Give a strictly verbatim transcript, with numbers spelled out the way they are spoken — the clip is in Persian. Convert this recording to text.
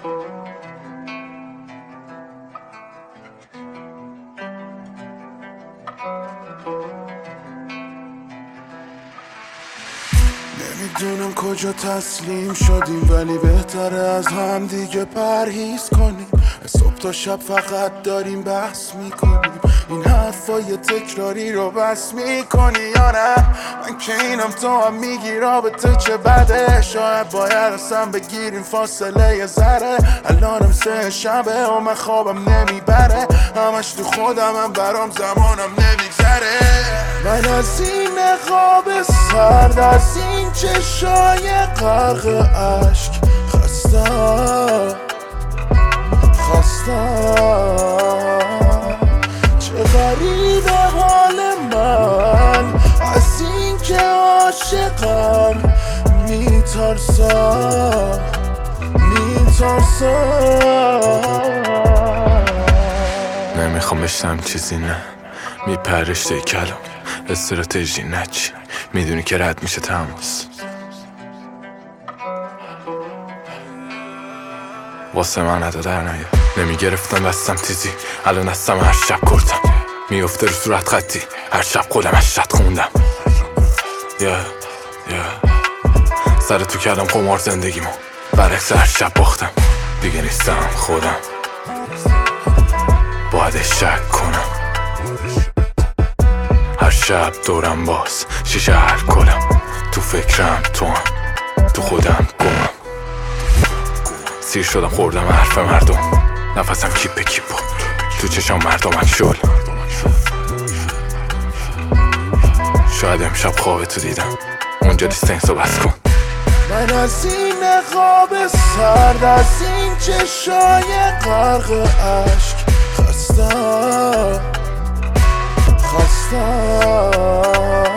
نمیدونم کجا تسلیم شدیم، ولی بهتره از هم دیگه پرهیز کنیم. صبح تا شب فقط داریم بحث میکنیم، این حرفای تکراری رو بس میکنی یا نه؟ من که اینم تو هم میگی رابطه چه بده، شاید باید اصلا بگیریم فاصله یه ذره. الانم سه شبه و من خوابم نمیبره، همش تو خودم هم برام زمانم نمیگذره. من از این خواب سرد، از این چشای غرق عشق خستم خستم. چه غریبه حال من از این که عاشقم، میترسم میترسم. نمیخوام بشنم چیزی، نه میپرشته کلام استراتژی نچی، میدونی که رد میشه تماس. واسه من عدا در نیا، نمیگرفتم دستم تیزی، الان دستم هر شب کردم، میفته رو صورت خطی، هر شب خودم اشت خوندم. یه yeah, یه yeah. سر تو کردم قمار زندگیمو، برعکس هر شب باختم، دیگه نیستم خودم، باید شک کنم. هر شب دورم باز شیشه هر کلم، تو فکرم تو هم تو خودم گمم. سیر شدم خوردم حرف مردم، نفسم کیپ کیپ بود تو چشم مردم شل. شاید امشب خواب تو دیدم، اونجا دیستنسو بس کن. من از این خواب سرد، از این چشای غرق عشق خستم خستم.